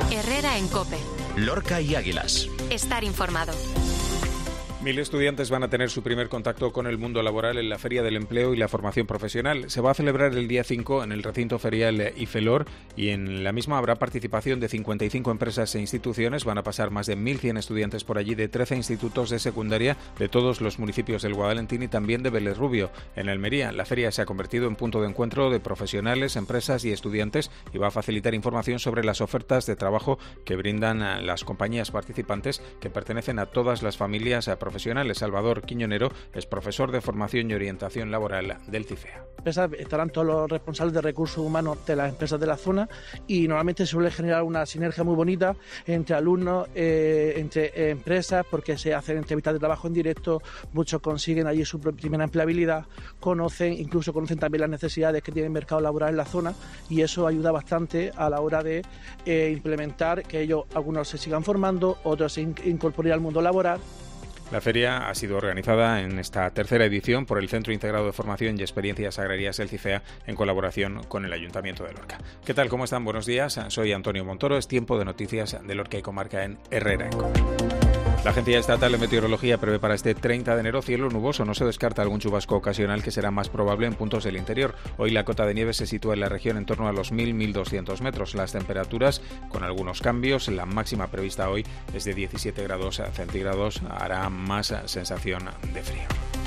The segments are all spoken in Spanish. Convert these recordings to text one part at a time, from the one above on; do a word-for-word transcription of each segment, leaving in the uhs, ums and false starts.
Herrera en COPE. Lorca y Águilas. Estar informado. Mil estudiantes van a tener su primer contacto con el mundo laboral en la Feria del Empleo y la Formación Profesional. Se va a celebrar el día cinco en el recinto ferial IFELOR y en la misma habrá participación de cincuenta y cinco empresas e instituciones. Van a pasar más de mil cien estudiantes por allí de trece institutos de secundaria de todos los municipios del Guadalentín y también de Vélez Rubio. En Almería, la feria se ha convertido en punto de encuentro de profesionales, empresas y estudiantes y va a facilitar información sobre las ofertas de trabajo que brindan las compañías participantes, que pertenecen a todas las familias profesionales. Salvador Quiñonero es profesor de formación y orientación laboral del CIFEA. Estarán todos los responsables de recursos humanos de las empresas de la zona y normalmente se suele generar una sinergia muy bonita entre alumnos, eh, entre eh, empresas, porque se hacen entrevistas de trabajo en directo, muchos consiguen allí su primera empleabilidad, conocen, incluso conocen también las necesidades que tiene el mercado laboral en la zona y eso ayuda bastante a la hora de eh, implementar que ellos, algunos se sigan formando, otros se in- incorporen al mundo laboral. La feria ha sido organizada en esta tercera edición por el Centro Integrado de Formación y Experiencias Agrarias del CIFEA en colaboración con el Ayuntamiento de Lorca. ¿Qué tal? ¿Cómo están? Buenos días. Soy Antonio Montoro. Es tiempo de noticias de Lorca y comarca en Herrera en COPE. La Agencia Estatal de Meteorología prevé para este treinta de enero cielo nuboso. No se descarta algún chubasco ocasional que será más probable en puntos del interior. Hoy la cota de nieve se sitúa en la región en torno a los mil a mil doscientos metros. Las temperaturas con algunos cambios. La máxima prevista hoy es de diecisiete grados centígrados. Hará más sensación de frío.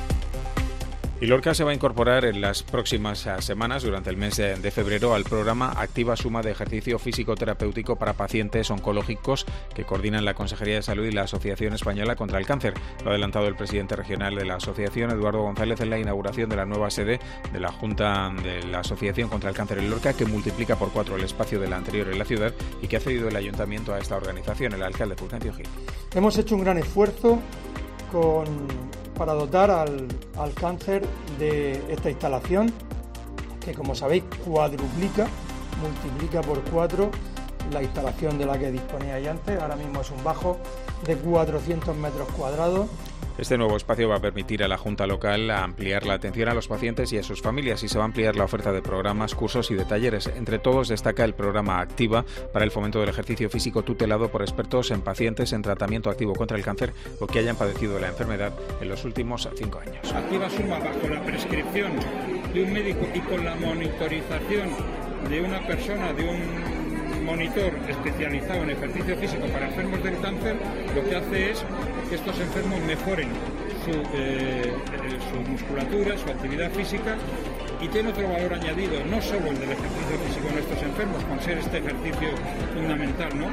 Y Lorca se va a incorporar en las próximas semanas, durante el mes de febrero, al programa Activa Suma de Ejercicio Físico Terapéutico para Pacientes Oncológicos que coordinan la Consejería de Salud y la Asociación Española contra el Cáncer. Lo ha adelantado el presidente regional de la asociación, Eduardo González, en la inauguración de la nueva sede de la Junta de la Asociación contra el Cáncer en Lorca, que multiplica por cuatro el espacio de la anterior en la ciudad y que ha cedido el ayuntamiento a esta organización, el alcalde Fulgencio Gil. Hemos hecho un gran esfuerzo con... para dotar al, al cáncer de esta instalación que, como sabéis, cuadruplica, multiplica por cuatro la instalación de la que disponíais antes. Ahora mismo es un bajo de cuatrocientos metros cuadrados. Este nuevo espacio va a permitir a la Junta Local ampliar la atención a los pacientes y a sus familias y se va a ampliar la oferta de programas, cursos y de talleres. Entre todos destaca el programa Activa para el fomento del ejercicio físico tutelado por expertos en pacientes en tratamiento activo contra el cáncer o que hayan padecido la enfermedad en los últimos cinco años. Activa Suma bajo la prescripción de un médico y con la monitorización de una persona, de un monitor especializado en ejercicio físico para enfermos del cáncer, lo que hace es que estos enfermos mejoren su, eh, su musculatura, su actividad física y tiene otro valor añadido, no solo el del ejercicio físico en estos enfermos, con ser este ejercicio fundamental, ¿no?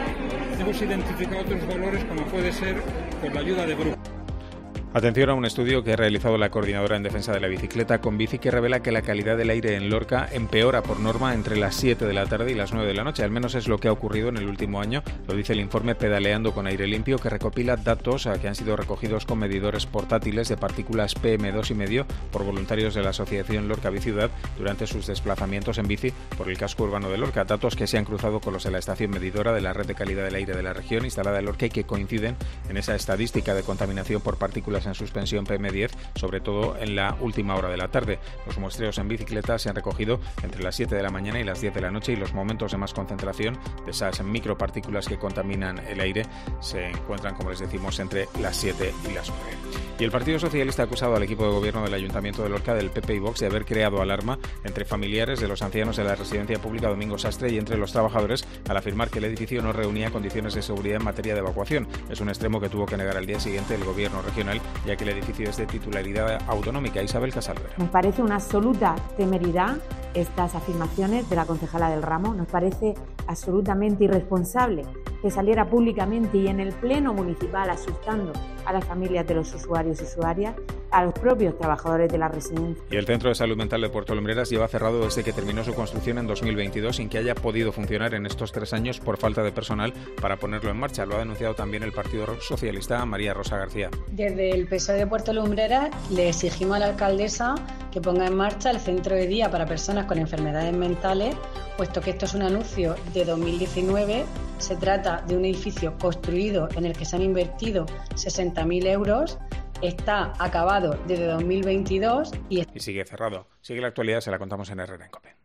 Hemos identificado otros valores como puede ser por la ayuda de grupos. Atención a un estudio que ha realizado la Coordinadora en Defensa de la Bicicleta con Bici que revela que la calidad del aire en Lorca empeora por norma entre las siete de la tarde y las nueve de la noche. Al menos es lo que ha ocurrido en el último año, lo dice el informe Pedaleando con Aire Limpio, que recopila datos que han sido recogidos con medidores portátiles de partículas P M dos coma cinco por voluntarios de la Asociación Lorca Biciudad durante sus desplazamientos en bici por el casco urbano de Lorca. Datos que se han cruzado con los de la estación medidora de la red de calidad del aire de la región instalada en Lorca y que coinciden en esa estadística de contaminación por partículas en suspensión P M diez, sobre todo en la última hora de la tarde. Los muestreos en bicicleta se han recogido entre las siete de la mañana y las diez de la noche y los momentos de más concentración de esas micropartículas que contaminan el aire se encuentran, como les decimos, entre las siete y las nueve. Y el Partido Socialista ha acusado al equipo de gobierno del Ayuntamiento de Lorca, del P P y Vox, de haber creado alarma entre familiares de los ancianos de la residencia pública Domingo Sastre y entre los trabajadores al afirmar que el edificio no reunía condiciones de seguridad en materia de evacuación. Es un extremo que tuvo que negar al día siguiente el gobierno regional, ya que el edificio es de titularidad autonómica. Isabel Casalvera. Nos parece una absoluta temeridad estas afirmaciones de la concejala del ramo. Nos parece absolutamente irresponsable que saliera públicamente y en el pleno municipal asustando a las familias de los usuarios y usuarias, a los propios trabajadores de la residencia. Y el Centro de Salud Mental de Puerto Lumbreras lleva cerrado desde que terminó su construcción en dos mil veintidós sin que haya podido funcionar en estos tres años por falta de personal para ponerlo en marcha. Lo ha denunciado también el Partido Socialista, María Rosa García. Desde el P S O E de Puerto Lumbreras le exigimos a la alcaldesa que ponga en marcha el centro de día para personas con enfermedades mentales, puesto que esto es un anuncio de dos mil diecinueve. Se trata de un edificio construido en el que se han invertido sesenta mil euros. Está acabado desde dos mil veintidós y... y sigue cerrado. Sigue la actualidad, se la contamos en Herrera en COPE.